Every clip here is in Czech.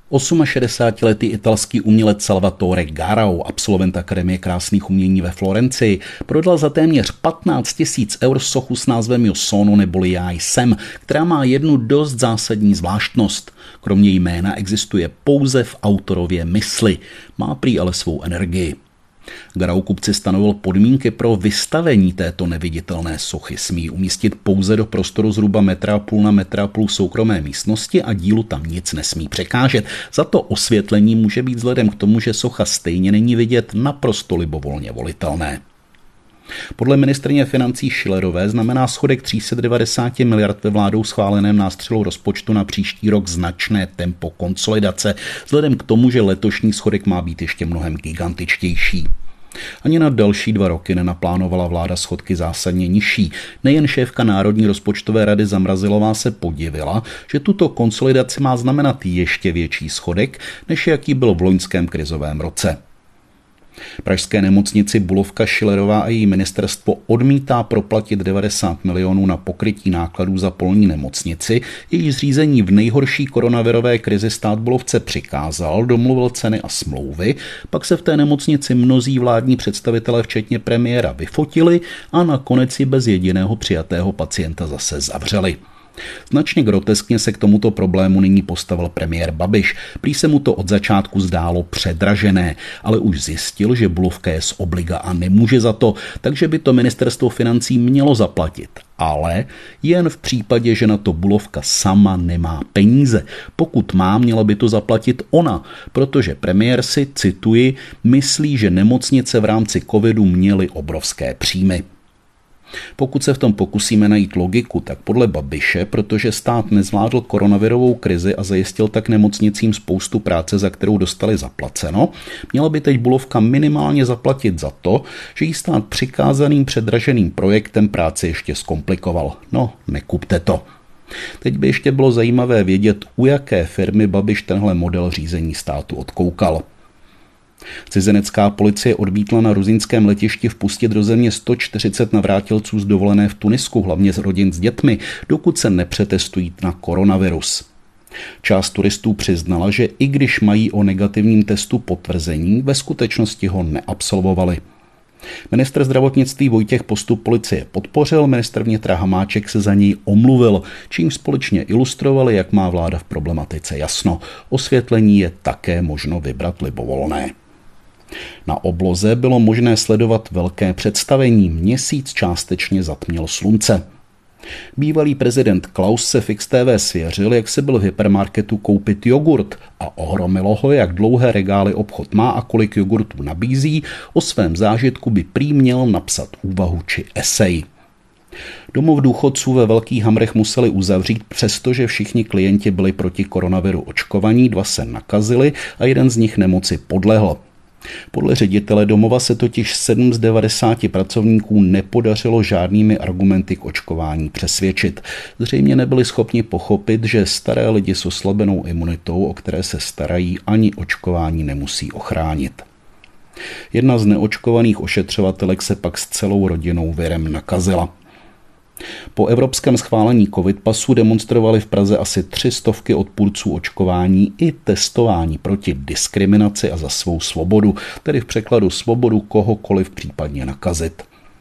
68letý italský umělec Salvatore Garau, absolvent Akademie krásných umění ve Florencii, prodal za téměř 15 000 eur sochu s názvem Io sono neboli Já jsem, která má jednu dost zásadní zvláštnost. Kromě jména existuje pouze v autorově mysli, má prý ale svou energii. Garau kupci stanovil podmínky pro vystavení této neviditelné sochy. Smí umístit pouze do prostoru zhruba 1,5 na 1,5 m soukromé místnosti a dílu tam nic nesmí překážet. Za to osvětlení může být vzhledem k tomu, že socha stejně není vidět, naprosto libovolně volitelné. Podle ministryně financí Schillerové znamená schodek 390 miliard ve vládou schváleném nástřelu rozpočtu na příští rok značné tempo konsolidace, vzhledem k tomu, že letošní schodek má být ještě mnohem gigantičtější. Ani na další 2 roky nenaplánovala vláda schodky zásadně nižší. Nejen šéfka Národní rozpočtové rady Zamrazilová se podivila, že tuto konsolidaci má znamenat ještě větší schodek, než jaký byl v loňském krizovém roce. Pražské nemocnici Bulovka Schillerová a její ministerstvo odmítá proplatit 90 milionů na pokrytí nákladů za polní nemocnici. Její zřízení v nejhorší koronavirové krizi stát Bulovce přikázal, domluvil ceny a smlouvy, pak se v té nemocnici mnozí vládní představitelé včetně premiéra vyfotili a nakonec ji bez jediného přijatého pacienta zase zavřeli. Značně groteskně se k tomuto problému nyní postavil premiér Babiš. Prý se mu to od začátku zdálo předražené, ale už zjistil, že Bulovka je z obliga a nemůže za to, takže by to ministerstvo financí mělo zaplatit. Ale jen v případě, že na to Bulovka sama nemá peníze. Pokud má, měla by to zaplatit ona, protože premiér si, cituji, myslí, že nemocnice v rámci covidu měly obrovské příjmy. Pokud se v tom pokusíme najít logiku, tak podle Babiše, protože stát nezvládl koronavirovou krizi a zajistil tak nemocnicím spoustu práce, za kterou dostali zaplaceno, měla by teď Bulovka minimálně zaplatit za to, že jí stát přikázaným předraženým projektem práci ještě zkomplikoval. No, nekupte to. Teď by ještě bylo zajímavé vědět, u jaké firmy Babiš tenhle model řízení státu odkoukal. Cizinecká policie odmítla na ruzinském letišti vpustit do země 140 navrátilců z dovolené v Tunisku, hlavně z rodin s dětmi, dokud se nepřetestují na koronavirus. Část turistů přiznala, že i když mají o negativním testu potvrzení, ve skutečnosti ho neabsolvovali. Ministr zdravotnictví Vojtěch postup policie podpořil, ministr vnitra Hamáček se za něj omluvil, čím společně ilustrovali, jak má vláda v problematice jasno. Osvětlení je také možno vybrat libovolné. Na obloze bylo možné sledovat velké představení, měsíc částečně zatmil slunce. Bývalý prezident Klaus se v XTV svěřil, jak se byl v hypermarketu koupit jogurt a ohromilo ho, jak dlouhé regály obchod má a kolik jogurtů nabízí. O svém zážitku by prý měl napsat úvahu či esej. Domov důchodců ve Velkých Hamrech museli uzavřít, přestože všichni klienti byli proti koronaviru očkovaní, 2 se nakazili a jeden z nich nemoci podlehl. Podle ředitele domova se totiž 7 z 90 pracovníků nepodařilo žádnými argumenty k očkování přesvědčit. Zřejmě nebyli schopni pochopit, že staré lidi s oslabenou imunitou, o které se starají, ani očkování nemusí ochránit. Jedna z neočkovaných ošetřovatelek se pak s celou rodinou virem nakazila. Po evropském schválení covid pasu demonstrovali v Praze asi 300 odpůrců očkování i testování proti diskriminaci a za svou svobodu, tedy v překladu svobodu kohokoliv případně nakazit.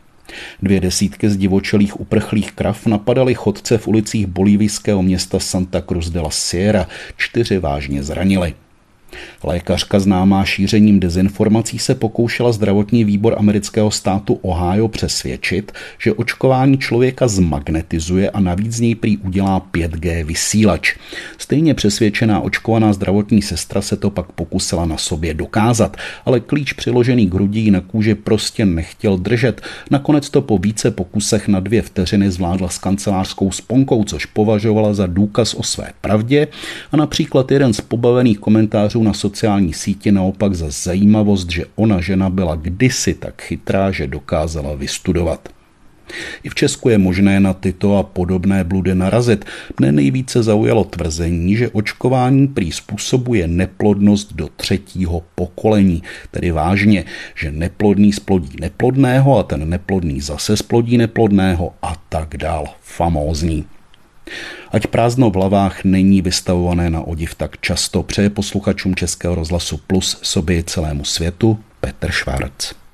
2 desítky zdivočelých uprchlých krav napadaly chodce v ulicích bolívijského města Santa Cruz de la Sierra, 4 vážně zranili. Lékařka známá šířením dezinformací se pokoušela zdravotní výbor amerického státu Ohio přesvědčit, že očkování člověka zmagnetizuje a navíc z něj prý udělá 5G vysílač. Stejně přesvědčená očkovaná zdravotní sestra se to pak pokusila na sobě dokázat, ale klíč přiložený k hrudi na kůži prostě nechtěl držet. Nakonec to po více pokusech na 2 vteřiny zvládla s kancelářskou sponkou, což považovala za důkaz o své pravdě, a například jeden z pobavených komentářů na sociální síti naopak za zajímavost, že ona žena byla kdysi tak chytrá, že dokázala vystudovat. I v Česku je možné na tyto a podobné bludy narazit. Mne nejvíce zaujalo tvrzení, že očkování prý způsobuje neplodnost do 3. pokolení. Tedy vážně, že neplodný splodí neplodného a ten neplodný zase splodí neplodného a tak dál. Famózní. Ať prázdno v hlavách není vystavované na odiv tak často, přeje posluchačům Českého rozhlasu Plus, sobě celému světu Petr Švarc.